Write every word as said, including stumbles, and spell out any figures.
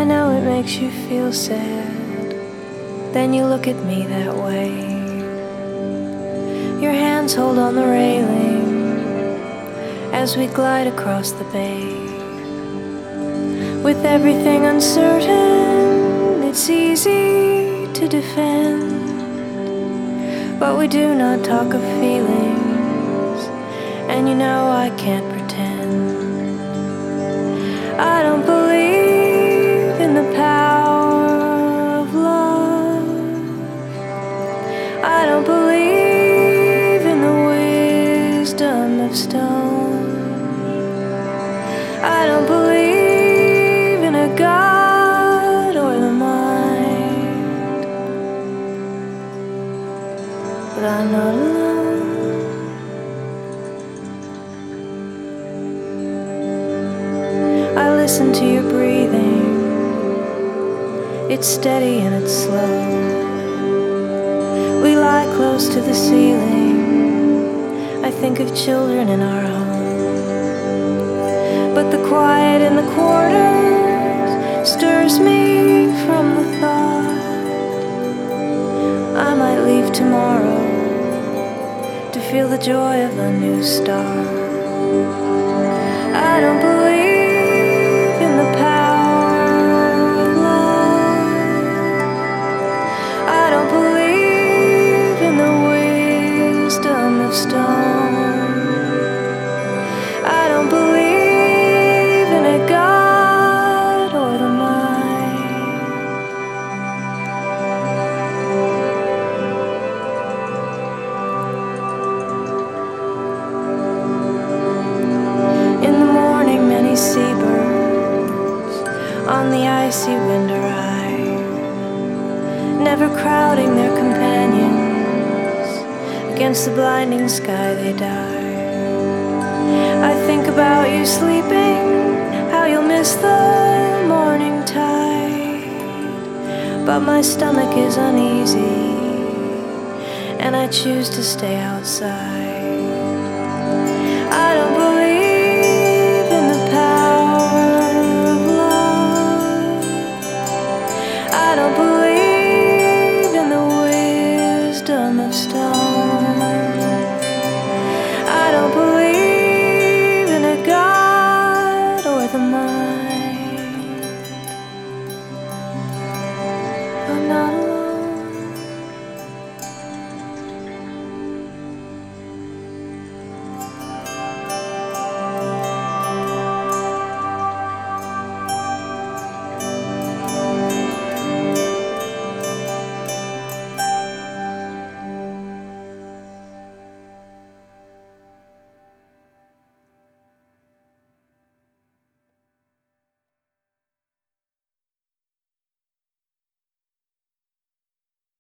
know it makes you feel sad, then you look at me that way. Your hands hold on the railing as we glide across the bay. With everything uncertain, it's easy to defend, but we do not talk of feelings, and you know I can't pretend. I don't believe in the power of love. I don't believe in the wisdom of stone. I don't believe in a God or the mind, but I'm not alone. I listen to your breathing. It's steady and it's slow. We lie close to the ceiling. I think of children in our home, but the quiet in the quarters stirs me from the thought I might leave tomorrow to feel the joy of a new start. I don't believe in the power of love. I don't believe in the wisdom of stone. I don't believe in a God or the mind. In the morning, many seabirds on the icy wind arrive, never crowding their companions. Against the blinding sky they dive. I think about you sleeping, how you'll miss the morning tide, but my stomach is uneasy, and I choose to stay outside.